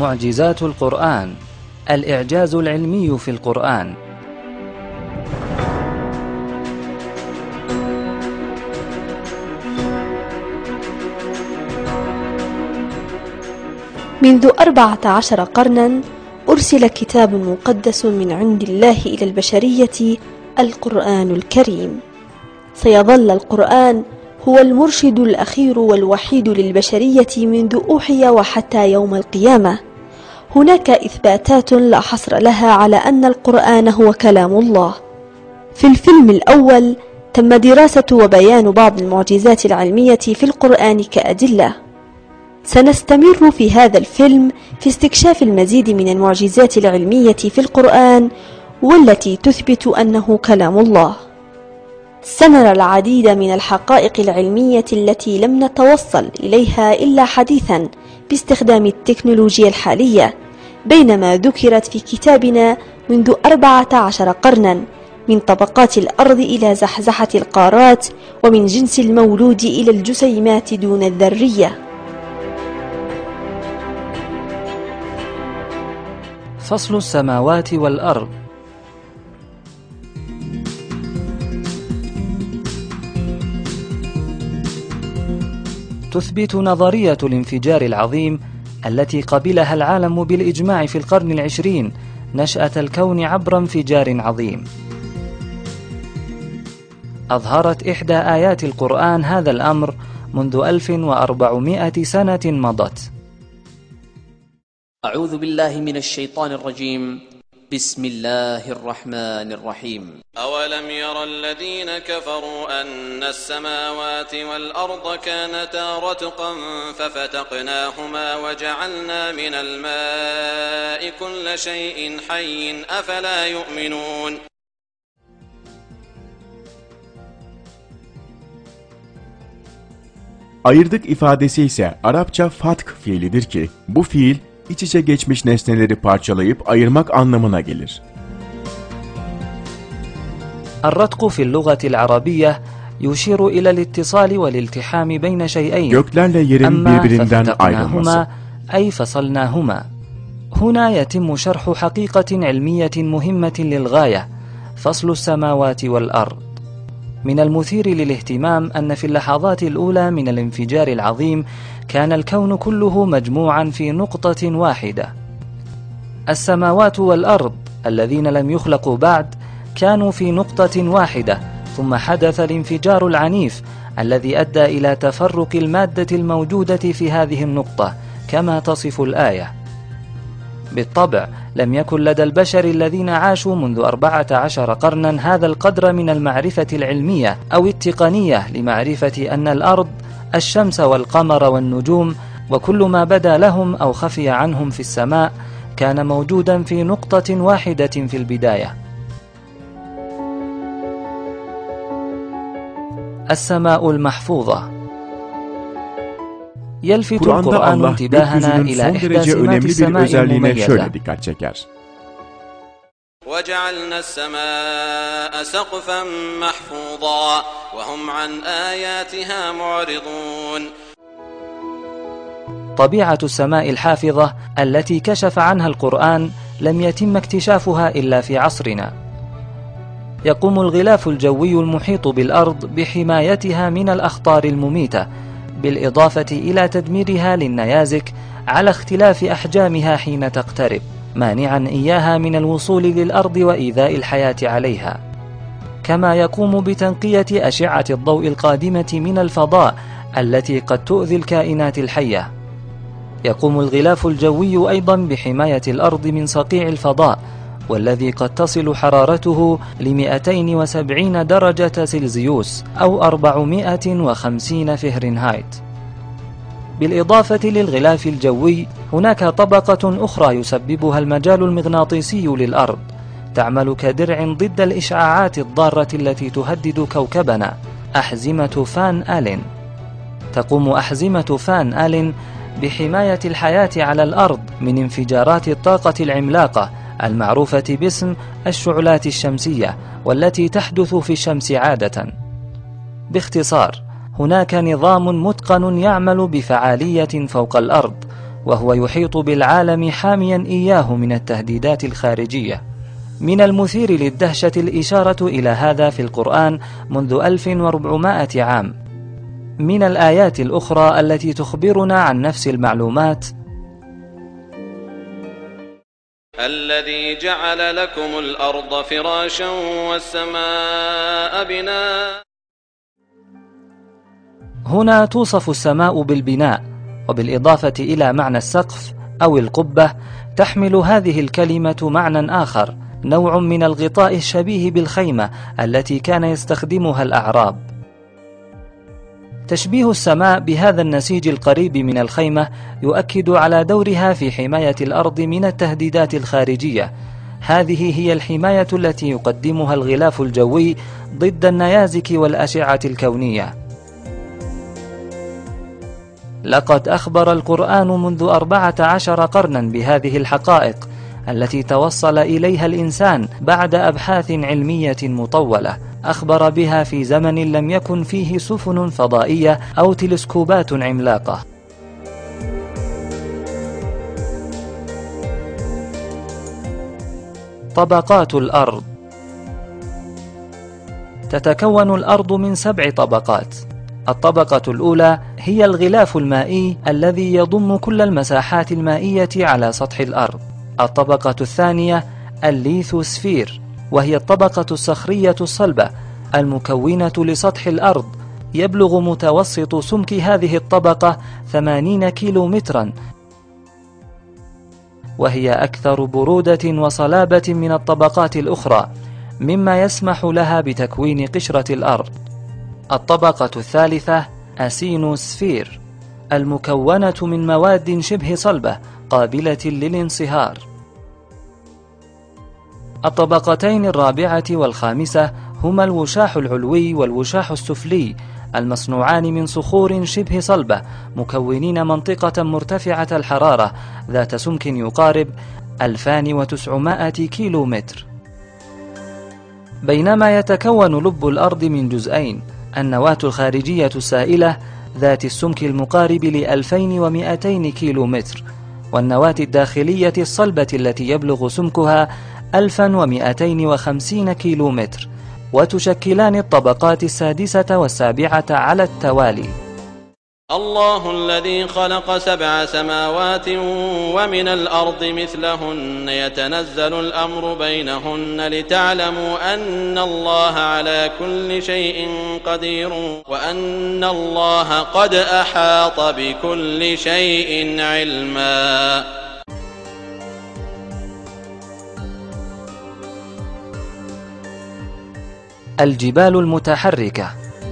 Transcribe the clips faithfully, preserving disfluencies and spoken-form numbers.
معجزات القرآن، الإعجاز العلمي في القرآن. منذ أربعة عشر قرنا أرسل كتاب مقدس من عند الله إلى البشرية، القرآن الكريم. سيظل القرآن هو المرشد الأخير والوحيد للبشرية منذ أوحي وحتى يوم القيامة. هناك إثباتات لا حصر لها على أن القرآن هو كلام الله. في الفيلم الأول تم دراسة وبيان بعض المعجزات العلمية في القرآن كأدلة. سنستمر في هذا الفيلم في استكشاف المزيد من المعجزات العلمية في القرآن والتي تثبت أنه كلام الله. سنرى العديد من الحقائق العلمية التي لم نتوصل إليها إلا حديثا باستخدام التكنولوجيا الحالية، بينما ذكرت في كتابنا منذ أربعة عشر قرنا، من طبقات الأرض إلى زحزحة القارات، ومن جنس المولود إلى الجسيمات دون الذرية. فصل السماوات والأرض. تثبت نظرية الانفجار العظيم التي قبلها العالم بالإجماع في القرن العشرين نشأة الكون عبر انفجار عظيم. أظهرت إحدى آيات القرآن هذا الأمر منذ ألف وأربعمائة سنة مضت. أعوذ بالله من الشيطان الرجيم. بسم الله الرحمن الرحيم. أولم ير الذين كفروا أن السماوات والأرض كانتا رتقا ففتقناهما وجعلنا من الماء كل شيء حي أفلا يؤمنون. Ayırdık ifadesi ise Arapça fatk fiilidir ki bu fiil iç içe geçmiş nesneleri parçalayıp ayırmak anlamına gelir. الرتق في اللغة العربية يشير إلى الاتصال والالتحام بين شيئين. Göklerle yerin birbirinden ayrılması. أي فصلناهما. هنا يتم شرح حقيقة علمية مهمة للغاية، فصل السماوات والأرض. من المثير للاهتمام أن في اللحظات الأولى من الانفجار العظيم كان الكون كله مجموعا في نقطة واحدة. السماوات والأرض الذين لم يخلقوا بعد كانوا في نقطة واحدة، ثم حدث الانفجار العنيف الذي أدى إلى تفرق المادة الموجودة في هذه النقطة كما تصف الآية. بالطبع لم يكن لدى البشر الذين عاشوا منذ أربعة عشر قرنا هذا القدر من المعرفة العلمية أو التقنية لمعرفة أن الأرض، الشمس والقمر والنجوم وكل ما بدا لهم أو خفي عنهم في السماء كان موجودا في نقطة واحدة في البداية. السماء المحفوظة. يلفت القرآن انتباهنا إلى إحدى سمات السماء المميزة. وجعلنا السماء سقفا محفوظا وهم عن آياتها معرضون. طبيعة السماء الحافظة التي كشف عنها القرآن لم يتم اكتشافها إلا في عصرنا. يقوم الغلاف الجوي المحيط بالأرض بحمايتها من الأخطار المميتة، بالإضافة إلى تدميرها للنيازك على اختلاف أحجامها حين تقترب، مانعا إياها من الوصول للأرض وإيذاء الحياة عليها. كما يقوم بتنقية أشعة الضوء القادمة من الفضاء التي قد تؤذي الكائنات الحية. يقوم الغلاف الجوي أيضا بحماية الأرض من صقيع الفضاء، والذي قد تصل حرارته ل مئتين وسبعين درجة سلسيوس أو أربعمائة وخمسين فهرنهايت. بالإضافة للغلاف الجوي هناك طبقة أخرى يسببها المجال المغناطيسي للأرض، تعمل كدرع ضد الإشعاعات الضارة التي تهدد كوكبنا، أحزمة فان آلين. تقوم أحزمة فان آلين بحماية الحياة على الأرض من انفجارات الطاقة العملاقة المعروفة باسم الشعلات الشمسية، والتي تحدث في الشمس عادة. باختصار، هناك نظام متقن يعمل بفعالية فوق الأرض، وهو يحيط بالعالم حاميا إياه من التهديدات الخارجية. من المثير للدهشة الإشارة إلى هذا في القرآن منذ ألف وأربعمائة عام. من الآيات الأخرى التي تخبرنا عن نفس المعلومات: الذي جعل لكم الأرض فراشا والسماء بناء. هنا توصف السماء بالبناء، وبالإضافة إلى معنى السقف أو القبة تحمل هذه الكلمة معنى آخر، نوع من الغطاء الشبيه بالخيمة التي كان يستخدمها الأعراب. تشبيه السماء بهذا النسيج القريب من الخيمة يؤكد على دورها في حماية الأرض من التهديدات الخارجية. هذه هي الحماية التي يقدمها الغلاف الجوي ضد النيازك والأشعة الكونية. لقد أخبر القرآن منذ أربعة عشر قرنا بهذه الحقائق التي توصل إليها الإنسان بعد أبحاث علمية مطولة، أخبر بها في زمن لم يكن فيه سفن فضائية أو تلسكوبات عملاقة. طبقات الأرض. تتكون الأرض من سبع طبقات. الطبقة الأولى هي الغلاف المائي الذي يضم كل المساحات المائية على سطح الأرض. الطبقة الثانية الليثوسفير، وهي الطبقة الصخرية الصلبة المكونة لسطح الأرض. يبلغ متوسط سمك هذه الطبقة ثمانين كيلو مترا، وهي أكثر برودة وصلابة من الطبقات الأخرى، مما يسمح لها بتكوين قشرة الأرض. الطبقة الثالثة أسينوسفير، المكونة من مواد شبه صلبة قابلة للانصهار. الطبقتين الرابعة والخامسة هما الوشاح العلوي والوشاح السفلي، المصنوعان من صخور شبه صلبة مكونين منطقة مرتفعة الحرارة ذات سمك يقارب ألفين وتسعمائة كيلو متر. بينما يتكون لب الأرض من جزئين: النواة الخارجية السائلة ذات السمك المقارب لألفين ومئتين كيلو متر، والنواة الداخلية الصلبة التي يبلغ سمكها ألفا ومئتين وخمسين كيلو متر، وتشكلان الطبقات السادسة والسابعة على التوالي. الله الذي خلق سبع سماوات ومن الأرض مثلهن يتنزل الأمر بينهن لتعلموا أن الله على كل شيء قدير وأن الله قد أحاط بكل شيء علما. الجبال المتحركة.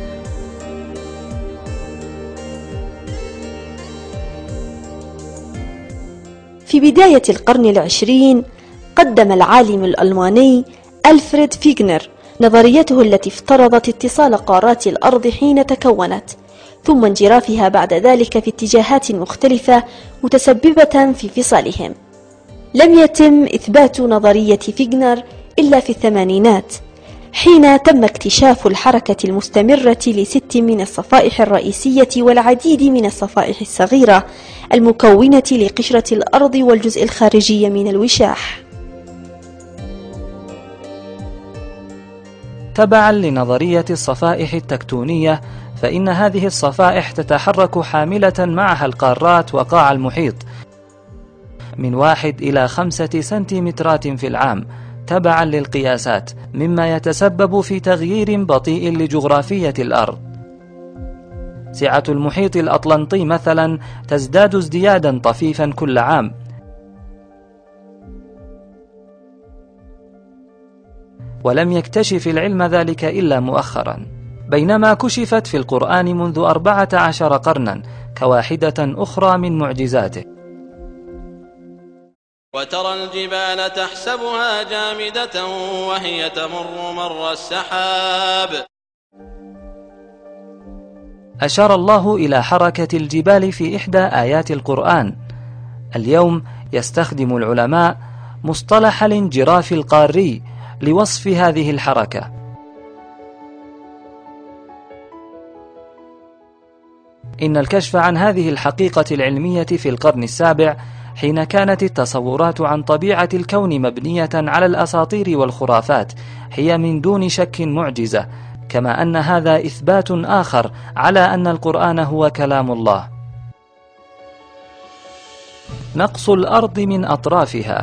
في بداية القرن العشرين قدم العالم الألماني ألفريد فيغنر نظريته التي افترضت اتصال قارات الأرض حين تكونت، ثم انجرافها بعد ذلك في اتجاهات مختلفة متسببة في فصالهم. لم يتم إثبات نظرية فيغنر إلا في الثمانينات، حين تم اكتشاف الحركة المستمرة لست من الصفائح الرئيسية والعديد من الصفائح الصغيرة المكونة لقشرة الأرض والجزء الخارجي من الوشاح. تبعا لنظرية الصفائح التكتونية، فإن هذه الصفائح تتحرك حاملة معها القارات وقاع المحيط من واحد إلى خمسة سنتيمترات في العام تبعا للقياسات، مما يتسبب في تغيير بطيء لجغرافية الأرض. سعة المحيط الأطلنطي مثلا تزداد ازديادا طفيفا كل عام، ولم يكتشف العلم ذلك إلا مؤخرا، بينما كشفت في القرآن منذ أربعة عشر قرنا كواحدة أخرى من معجزاته. وترى الجبال تحسبها جامدة وهي تمر مر السحاب. أشار الله إلى حركة الجبال في إحدى آيات القرآن. اليوم يستخدم العلماء مصطلح الانجراف القاري لوصف هذه الحركة. إن الكشف عن هذه الحقيقة العلمية في القرن السابع، حين كانت التصورات عن طبيعة الكون مبنية على الأساطير والخرافات، هي من دون شك معجزة، كما أن هذا إثبات آخر على أن القرآن هو كلام الله. نقص الأرض من أطرافها.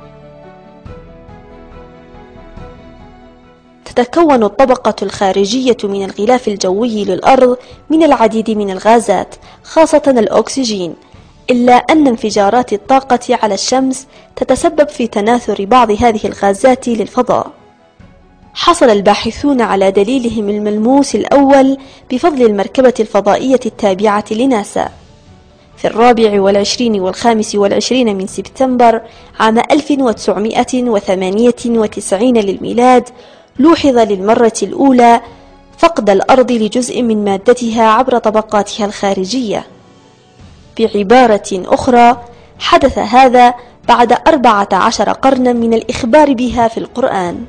تتكون الطبقة الخارجية من الغلاف الجوي للأرض من العديد من الغازات، خاصة الأكسجين، إلا أن انفجارات الطاقة على الشمس تتسبب في تناثر بعض هذه الغازات للفضاء. حصل الباحثون على دليلهم الملموس الأول بفضل المركبة الفضائية التابعة لناسا. في الرابع والعشرين والخامس والعشرين من سبتمبر عام ألف وتسعمائة وثمانية وتسعين للميلاد، لوحظ للمرة الأولى فقد الأرض لجزء من مادتها عبر طبقاتها الخارجية. بعبارة أخرى، حدث هذا بعد أربعة عشر قرنا من الإخبار بها في القرآن.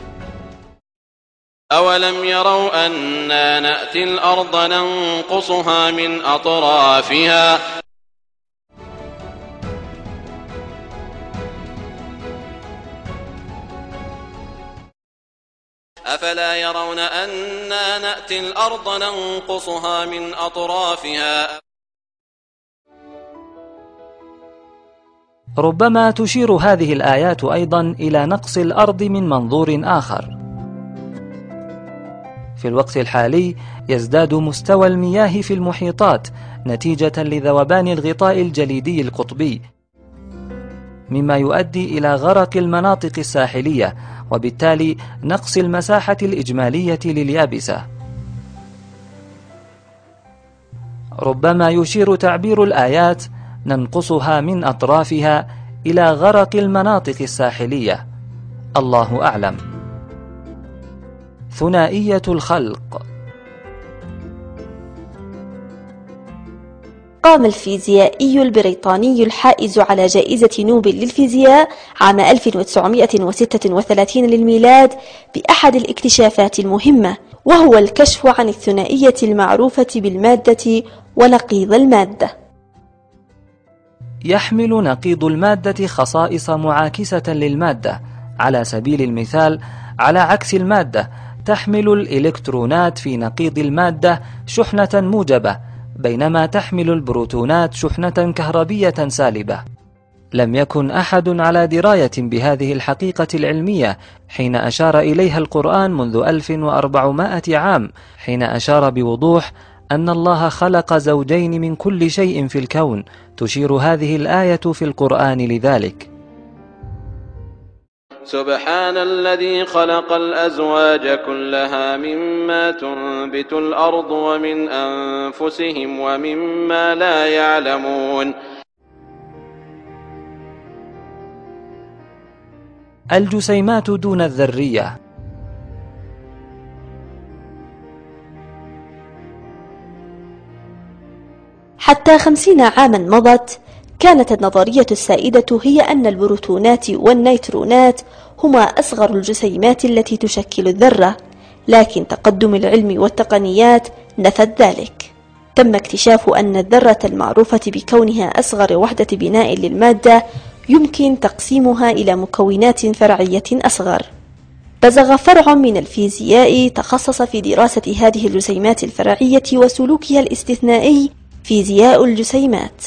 أولم يروا أنا نأتي الأرض ننقصها من أطرافها أفلا يرون أنا نأتي الأرض ننقصها من أطرافها. ربما تشير هذه الآيات أيضا إلى نقص الأرض من منظور آخر. في الوقت الحالي يزداد مستوى المياه في المحيطات نتيجة لذوبان الغطاء الجليدي القطبي، مما يؤدي إلى غرق المناطق الساحلية، وبالتالي نقص المساحة الإجمالية لليابسة. ربما يشير تعبير الآيات ننقصها من أطرافها إلى غرق المناطق الساحلية، الله أعلم. ثنائية الخلق. قام الفيزيائي البريطاني الحائز على جائزة نوبل للفيزياء عام ألف وتسعمائة وستة وثلاثين للميلاد بأحد الاكتشافات المهمة، وهو الكشف عن الثنائية المعروفة بالمادة ونقيض المادة. يحمل نقيض المادة خصائص معاكسة للمادة. على سبيل المثال، على عكس المادة تحمل الإلكترونات في نقيض المادة شحنة موجبة، بينما تحمل البروتونات شحنة كهربية سالبة. لم يكن أحد على دراية بهذه الحقيقة العلمية حين أشار إليها القرآن منذ ألف وأربعمائة عام، حين أشار بوضوح أن الله خلق زوجين من كل شيء في الكون. تشير هذه الآية في القرآن لذلك. سبحان الذي خلق الأزواج كلها مما تنبت الأرض ومن أنفسهم ومما لا يعلمون. الجسيمات دون الذرية. حتى خمسين عاما مضت، كانت النظرية السائدة هي أن البروتونات والنيترونات هما أصغر الجسيمات التي تشكل الذرة، لكن تقدم العلم والتقنيات نفت ذلك. تم اكتشاف أن الذرة المعروفة بكونها أصغر وحدة بناء للمادة يمكن تقسيمها إلى مكونات فرعية أصغر. بزغ فرع من الفيزياء تخصص في دراسة هذه الجسيمات الفرعية وسلوكها الاستثنائي، فيزياء الجسيمات.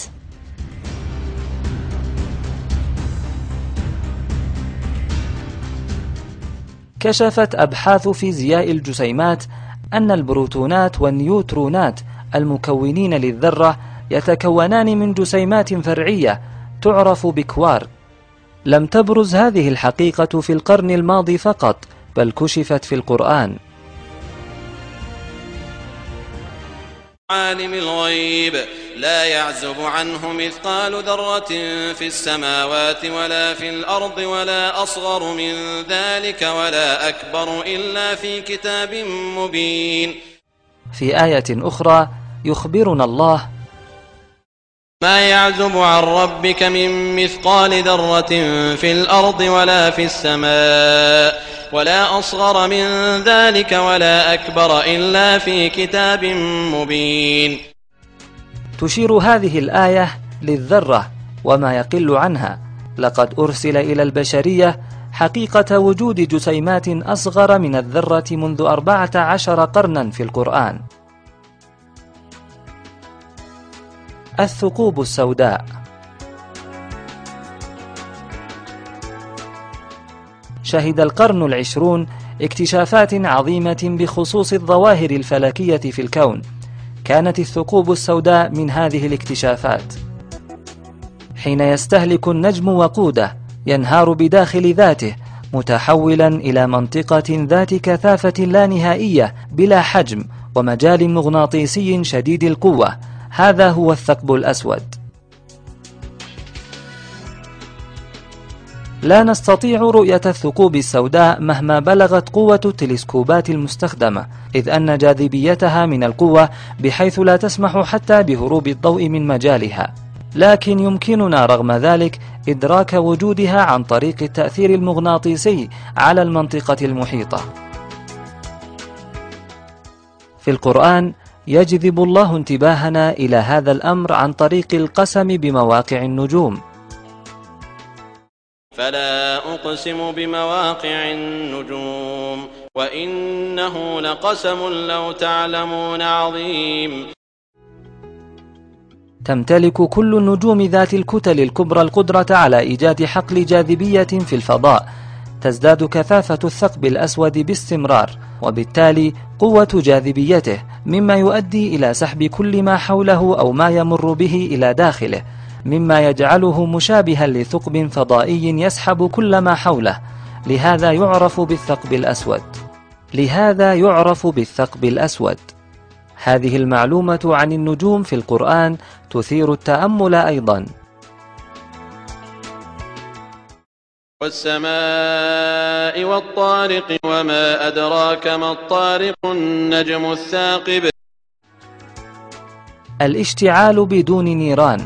كشفت أبحاث فيزياء الجسيمات أن البروتونات والنيوترونات المكونين للذرة يتكونان من جسيمات فرعية تعرف بكوارك. لم تبرز هذه الحقيقة في القرن الماضي فقط، بل كشفت في القرآن. عالم الغيب لا يعزب عنه مثقال ذرة في السماوات ولا في الأرض ولا أصغر من ذلك ولا أكبر إلا في كتاب مبين. في آية أخرى يخبرنا الله: ما يعزب عن ربك من مثقال ذرة في الأرض ولا في السماء ولا أصغر من ذلك ولا أكبر إلا في كتاب مبين. تشير هذه الآية للذرة وما يقل عنها. لقد أرسل إلى البشرية حقيقة وجود جسيمات أصغر من الذرة منذ أربعة عشر قرنا في القرآن. الثقوب السوداء. شهد القرن العشرون اكتشافات عظيمة بخصوص الظواهر الفلكية في الكون. كانت الثقوب السوداء من هذه الاكتشافات. حين يستهلك النجم وقوده ينهار بداخل ذاته متحولا إلى منطقة ذات كثافة لا نهائية بلا حجم ومجال مغناطيسي شديد القوة. هذا هو الثقب الأسود. لا نستطيع رؤية الثقوب السوداء مهما بلغت قوة التلسكوبات المستخدمة، إذ أن جاذبيتها من القوة بحيث لا تسمح حتى بهروب الضوء من مجالها، لكن يمكننا رغم ذلك إدراك وجودها عن طريق التأثير المغناطيسي على المنطقة المحيطة. في القرآن يجذب الله انتباهنا إلى هذا الأمر عن طريق القسم بمواقع النجوم. فلا أقسم بمواقع النجوم وإنه لقسم لو تعلمون عظيم. تمتلك كل النجوم ذات الكتل الكبرى القدرة على إيجاد حقل جاذبية في الفضاء. تزداد كثافة الثقب الأسود باستمرار، وبالتالي قوة جاذبيته، مما يؤدي إلى سحب كل ما حوله أو ما يمر به إلى داخله، مما يجعله مشابها لثقب فضائي يسحب كل ما حوله. لهذا يعرف بالثقب الأسود. لهذا يعرف بالثقب الأسود. هذه المعلومة عن النجوم في القرآن تثير التأمل أيضا. والسماء والطارق وما أدراك ما الطارق النجم الثاقب. الاشتعال بدون نيران.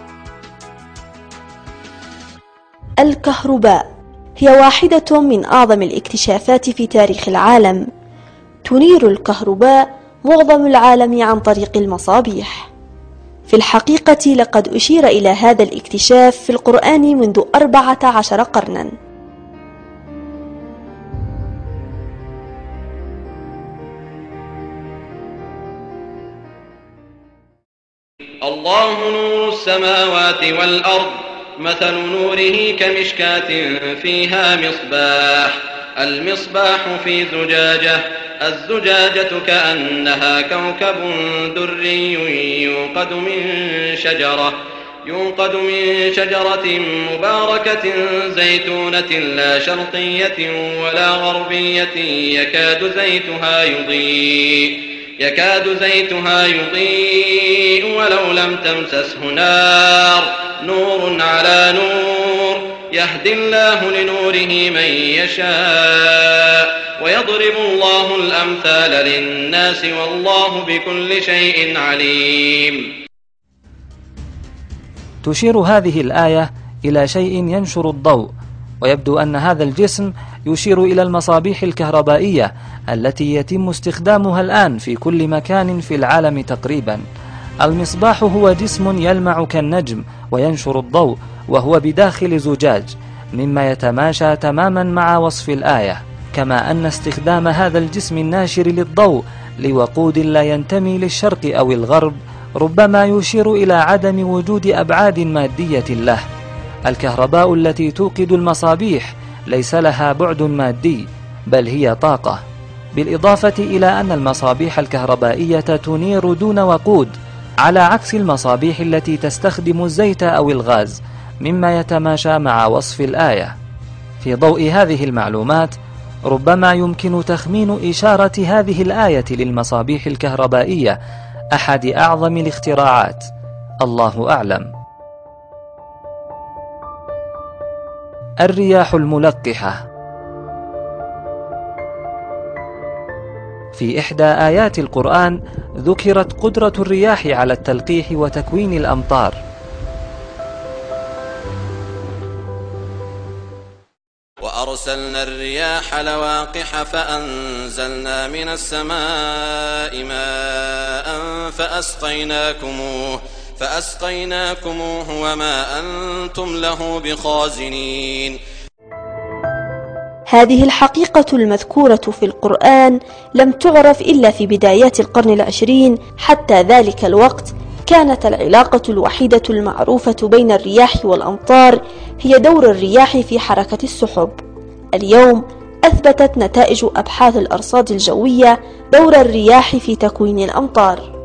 الكهرباء هي واحدة من أعظم الاكتشافات في تاريخ العالم. تنير الكهرباء معظم العالم عن طريق المصابيح. في الحقيقة لقد أشير إلى هذا الاكتشاف في القرآن منذ أربعة عشر قرنا. الله نور السماوات والأرض مثل نوره كمشكاة فيها مصباح. المصباح في زجاجة، الزجاجة كأنها كوكب دري يوقد من شجرة يوقد من شجرة مباركة زيتونة لا شرقية ولا غربية يكاد زيتها يضيء يكاد زيتها يضيء ولو لم تمسسه نار نور على نور يهدي الله لنوره من يشاء ويضرب الله الأمثال للناس والله بكل شيء عليم. تشير هذه الآية إلى شيء ينشر الضوء، ويبدو أن هذا الجسم يشير إلى المصابيح الكهربائية التي يتم استخدامها الآن في كل مكان في العالم تقريبا. المصباح هو جسم يلمع كالنجم وينشر الضوء، وهو بداخل زجاج، مما يتماشى تماما مع وصف الآية. كما أن استخدام هذا الجسم الناشر للضوء لوقود لا ينتمي للشرق أو الغرب ربما يشير إلى عدم وجود أبعاد مادية له. الكهرباء التي توقد المصابيح ليس لها بعد مادي، بل هي طاقة، بالإضافة إلى أن المصابيح الكهربائية تنير دون وقود، على عكس المصابيح التي تستخدم الزيت أو الغاز، مما يتماشى مع وصف الآية. في ضوء هذه المعلومات ربما يمكن تخمين إشارة هذه الآية للمصابيح الكهربائية، أحد أعظم الاختراعات، الله أعلم. الرياح الملقحة. في إحدى آيات القرآن ذكرت قدرة الرياح على التلقيح وتكوين الأمطار. وأرسلنا الرياح لواقح فأنزلنا من السماء ماء فأسقيناكموه فأسقيناكموه وما أنتم له بخازنين. هذه الحقيقة المذكورة في القرآن لم تعرف إلا في بدايات القرن العشرين. حتى ذلك الوقت كانت العلاقة الوحيدة المعروفة بين الرياح والأمطار هي دور الرياح في حركة السحب. اليوم أثبتت نتائج أبحاث الأرصاد الجوية دور الرياح في تكوين الأمطار.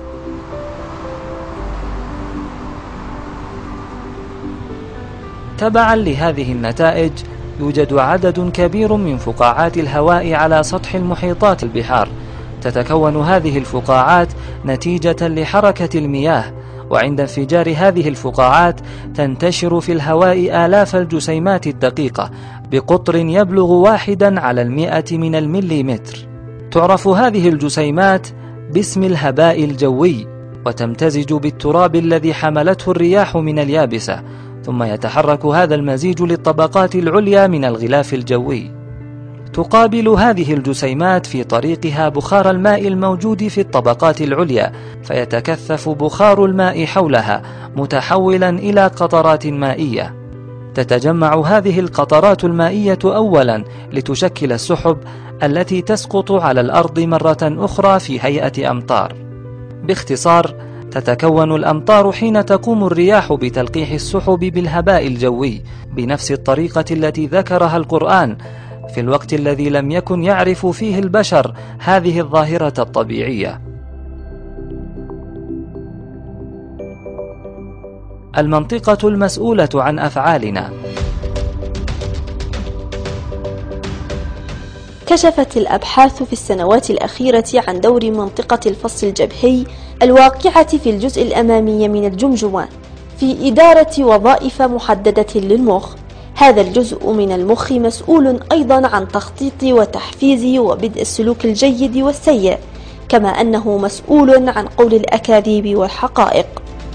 تبعا لهذه النتائج يوجد عدد كبير من فقاعات الهواء على سطح المحيطات البحار. تتكون هذه الفقاعات نتيجة لحركة المياه، وعند انفجار هذه الفقاعات تنتشر في الهواء آلاف الجسيمات الدقيقة بقطر يبلغ واحدا على المئة من المليمتر. تعرف هذه الجسيمات باسم الهباء الجوي، وتمتزج بالتراب الذي حملته الرياح من اليابسة، ثم يتحرك هذا المزيج للطبقات العليا من الغلاف الجوي. تقابل هذه الجسيمات في طريقها بخار الماء الموجود في الطبقات العليا، فيتكثف بخار الماء حولها متحولا إلى قطرات مائية. تتجمع هذه القطرات المائية أولا لتشكل السحب التي تسقط على الأرض مرة أخرى في هيئة أمطار. باختصار، تتكون الأمطار حين تقوم الرياح بتلقيح السحب بالهباء الجوي بنفس الطريقة التي ذكرها القرآن في الوقت الذي لم يكن يعرف فيه البشر هذه الظاهرة الطبيعية. المنطقة المسؤولة عن أفعالنا. كشفت الأبحاث في السنوات الأخيرة عن دور منطقة الفص الجبهي الواقعة في الجزء الأمامي من الجمجمة في إدارة وظائف محددة للمخ. هذا الجزء من المخ مسؤول أيضا عن تخطيط وتحفيز وبدء السلوك الجيد والسيء، كما أنه مسؤول عن قول الأكاذيب والحقائق.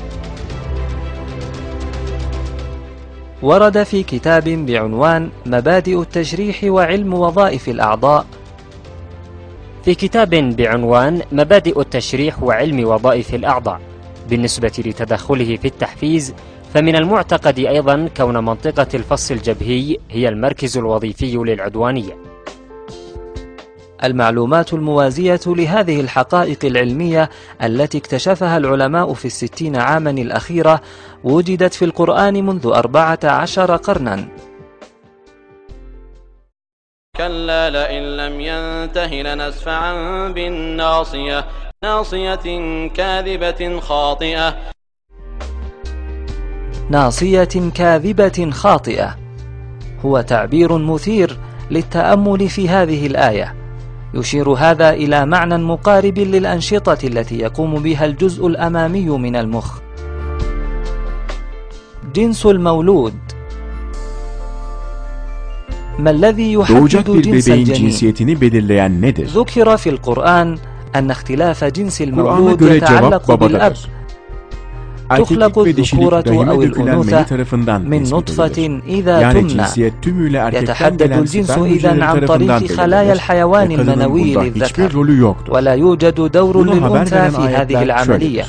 ورد في كتاب بعنوان مبادئ التشريح وعلم وظائف الأعضاء في كتاب بعنوان مبادئ التشريح وعلم وظائف الأعضاء بالنسبة لتدخله في التحفيز، فمن المعتقد أيضا كون منطقة الفص الجبهي هي المركز الوظيفي للعدوانية. المعلومات الموازية لهذه الحقائق العلمية التي اكتشفها العلماء في الستين عاما الأخيرة وجدت في القرآن منذ أربعة عشر قرنا. كلا لئن لم ينته لنسفعا بالناصية ناصية كاذبة خاطئة. ناصية كاذبة خاطئة هو تعبير مثير للتأمل في هذه الآية. يشير هذا إلى معنى مقارب للأنشطة التي يقوم بها الجزء الأمامي من المخ. جنس المولود. ما الذي يحدد جنس الجنين؟ ذكر في القرآن أن اختلاف جنس المولود يتعلق بالأب. تخلق الذكورة أو الأنوثة من نطفة إذا تمنى. يتحدد الجنس إذن عن طريق خلايا الحيوان المنوي للذكر، ولا يوجد دور للأنثى في هذه العملية.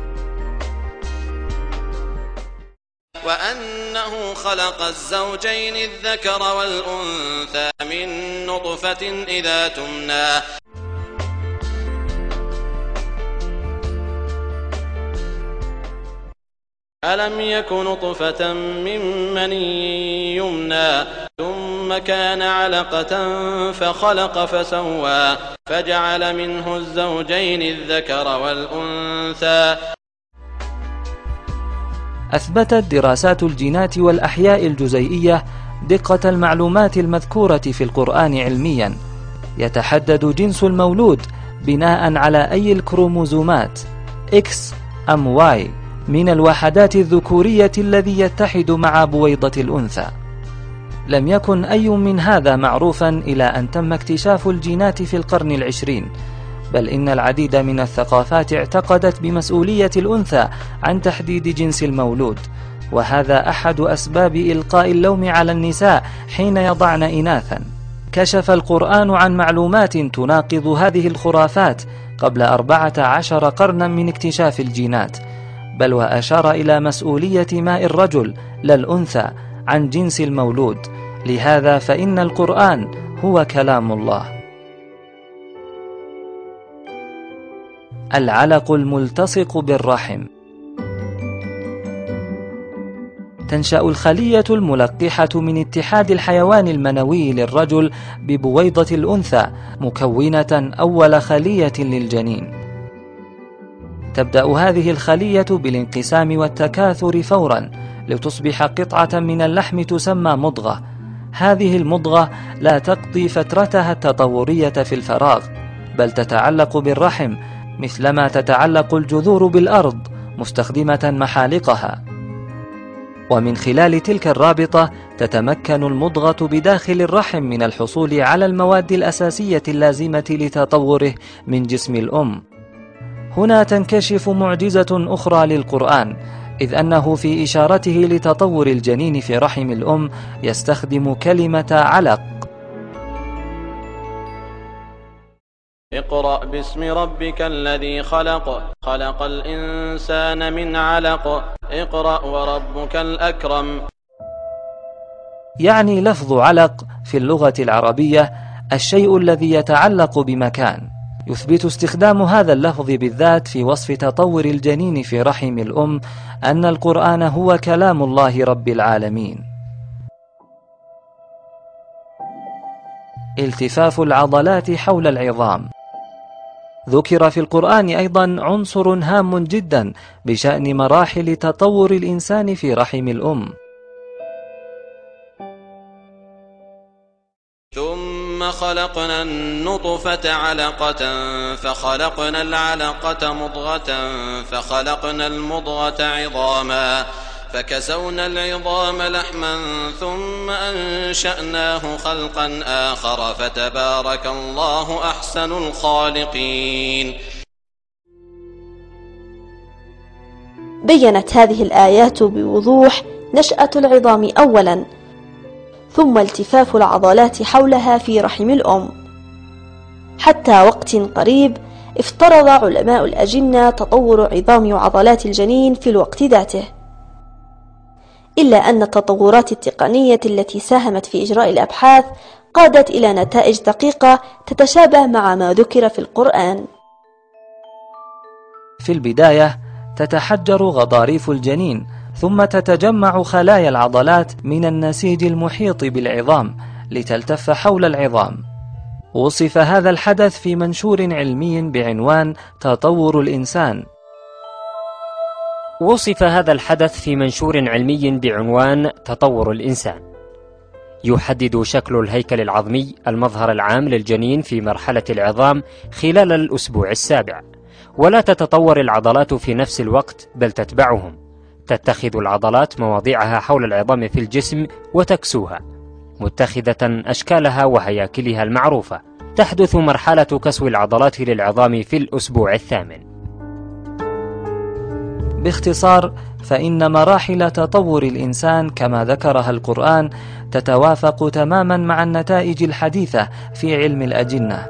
وأنه خلق الزوجين الذكر والأنثى من نطفة إذا تمنى. ألم يك نطفة من مني يمنى ثم كان علقة فخلق فسوى فجعل منه الزوجين الذكر والأنثى. أثبتت دراسات الجينات والأحياء الجزيئية دقة المعلومات المذكورة في القرآن علميا. يتحدد جنس المولود بناء على أي الكروموزومات X أم Y من الوحدات الذكورية الذي يتحد مع بويضة الأنثى. لم يكن أي من هذا معروفا إلى أن تم اكتشاف الجينات في القرن العشرين، بل إن العديد من الثقافات اعتقدت بمسؤولية الأنثى عن تحديد جنس المولود، وهذا أحد أسباب إلقاء اللوم على النساء حين يضعن إناثا. كشف القرآن عن معلومات تناقض هذه الخرافات قبل أربعة عشر قرنا من اكتشاف الجينات، بل وأشار إلى مسؤولية ماء الرجل لا الأنثى عن جنس المولود. لهذا فإن القرآن هو كلام الله. العلق الملتصق بالرحم. تنشأ الخلية الملقحة من اتحاد الحيوان المنوي للرجل ببويضة الأنثى مكونة أول خلية للجنين. تبدأ هذه الخلية بالانقسام والتكاثر فورا لتصبح قطعة من اللحم تسمى مضغة. هذه المضغة لا تقضي فترتها التطورية في الفراغ، بل تتعلق بالرحم مثلما تتعلق الجذور بالأرض مستخدمة محالقها. ومن خلال تلك الرابطة تتمكن المضغة بداخل الرحم من الحصول على المواد الأساسية اللازمة لتطوره من جسم الأم. هنا تنكشف معجزة أخرى للقرآن، إذ أنه في إشارته لتطور الجنين في رحم الأم يستخدم كلمة علق. اقرأ باسم ربك الذي خلق خلق الإنسان من علق اقرأ وربك الأكرم. يعني لفظ علق في اللغة العربية الشيء الذي يتعلق بمكان. يثبت استخدام هذا اللفظ بالذات في وصف تطور الجنين في رحم الأم أن القرآن هو كلام الله رب العالمين. التفاف العضلات حول العظام. ذكر في القرآن أيضا عنصر هام جدا بشأن مراحل تطور الإنسان في رحم الأم. ثم خلقنا النطفة علقة فخلقنا العلقة مضغة فخلقنا المضغة عظاما فكسونا العظام لحما ثم أنشأناه خلقا آخر فتبارك الله أحسن الخالقين. بيّنت هذه الآيات بوضوح نشأة العظام أولا، ثم التفاف العضلات حولها في رحم الأم. حتى وقت قريب افترض علماء الأجنة تطور عظام وعضلات الجنين في الوقت ذاته، إلا أن التطورات التقنية التي ساهمت في إجراء الأبحاث قادت إلى نتائج دقيقة تتشابه مع ما ذكر في القرآن. في البداية تتحجر غضاريف الجنين، ثم تتجمع خلايا العضلات من النسيج المحيط بالعظام لتلتف حول العظام. وصف هذا الحدث في منشور علمي بعنوان تطور الإنسان. وصف هذا الحدث في منشور علمي بعنوان تطور الإنسان. يحدد شكل الهيكل العظمي المظهر العام للجنين في مرحلة العظام خلال الأسبوع السابع، ولا تتطور العضلات في نفس الوقت بل تتبعهم. تتخذ العضلات مواضعها حول العظام في الجسم وتكسوها متخذة أشكالها وهياكلها المعروفة. تحدث مرحلة كسو العضلات للعظام في الأسبوع الثامن. باختصار فإن مراحل تطور الإنسان كما ذكرها القرآن تتوافق تماما مع النتائج الحديثة في علم الأجنة.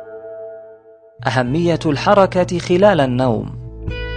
أهمية الحركة خلال النوم.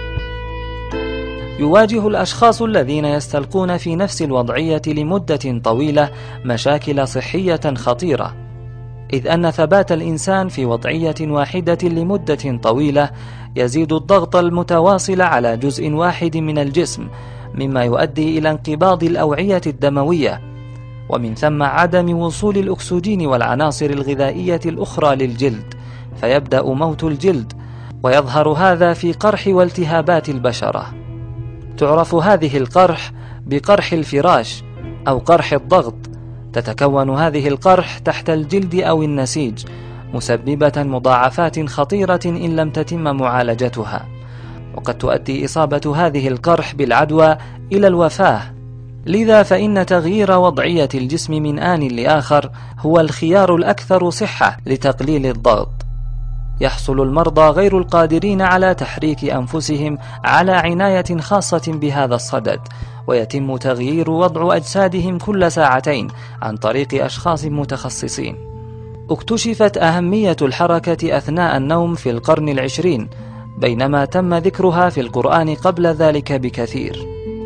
يواجه الأشخاص الذين يستلقون في نفس الوضعية لمدة طويلة مشاكل صحية خطيرة، إذ أن ثبات الإنسان في وضعية واحدة لمدة طويلة يزيد الضغط المتواصل على جزء واحد من الجسم، مما يؤدي إلى انقباض الأوعية الدموية، ومن ثم عدم وصول الأكسجين والعناصر الغذائية الأخرى للجلد، فيبدأ موت الجلد، ويظهر هذا في قرح والتهابات البشرة. تعرف هذه القرح بقرح الفراش أو قرح الضغط. تتكون هذه القرح تحت الجلد أو النسيج، مسببة مضاعفات خطيرة إن لم تتم معالجتها، وقد تؤدي إصابة هذه القرح بالعدوى إلى الوفاة. لذا فإن تغيير وضعية الجسم من آن لآخر هو الخيار الأكثر صحة لتقليل الضغط. يحصل المرضى غير القادرين على تحريك أنفسهم على عناية خاصة بهذا الصدد، ويتم تغيير وضع أجسادهم كل ساعتين عن طريق أشخاص متخصصين. اكتشفت أهمية الحركة أثناء النوم في القرن العشرين بينما تم ذكرها في القرآن قبل ذلك بكثير.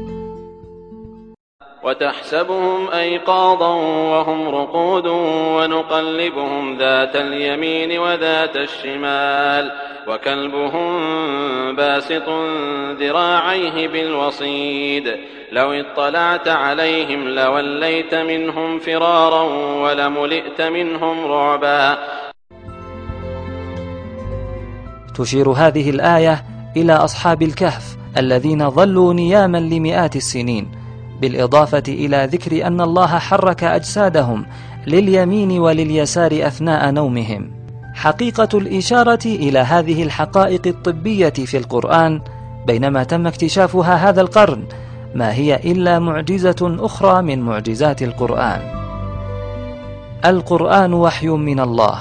وتحسبهم أيقاظا وهم رقود ونقلبهم ذات اليمين وذات الشمال وكلبهم باسط ذراعيه بالوصيد لو اطلعت عليهم لوليت منهم فرارا ولملئت منهم رعبا. تشير هذه الآية إلى أصحاب الكهف الذين ظلوا نياما لمئات السنين، بالإضافة إلى ذكر أن الله حرك أجسادهم لليمين ولليسار أثناء نومهم. حقيقة الإشارة إلى هذه الحقائق الطبية في القرآن بينما تم اكتشافها هذا القرن ما هي إلا معجزة أخرى من معجزات القرآن. القرآن وحي من الله.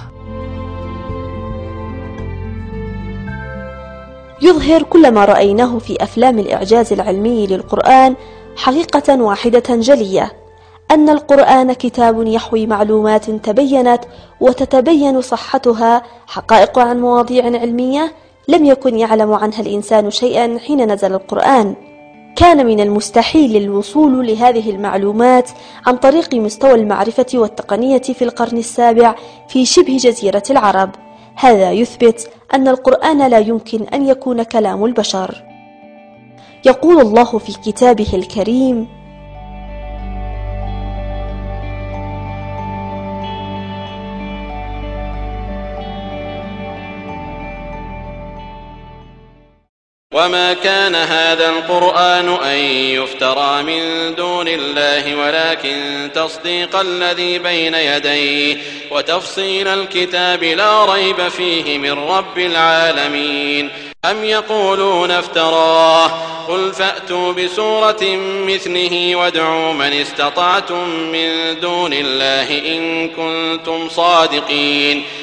يظهر كل ما رأيناه في أفلام الإعجاز العلمي للقرآن حقيقة واحدة جلية، أن القرآن كتاب يحوي معلومات تبينت وتتبين صحتها، حقائق عن مواضيع علمية لم يكن يعلم عنها الإنسان شيئا حين نزل القرآن. كان من المستحيل الوصول لهذه المعلومات عن طريق مستوى المعرفة والتقنية في القرن السابع في شبه جزيرة العرب. هذا يثبت أن القرآن لا يمكن أن يكون كلام البشر. يقول الله في كتابه الكريم: وما كان هذا القرآن أن يفترى من دون الله ولكن تصديق الذي بين يديه وتفصيل الكتاب لا ريب فيه من رب العالمين. أم يقولون افتراه قل فأتوا بسورة مثله وادعوا من استطعتم من دون الله إن كنتم صادقين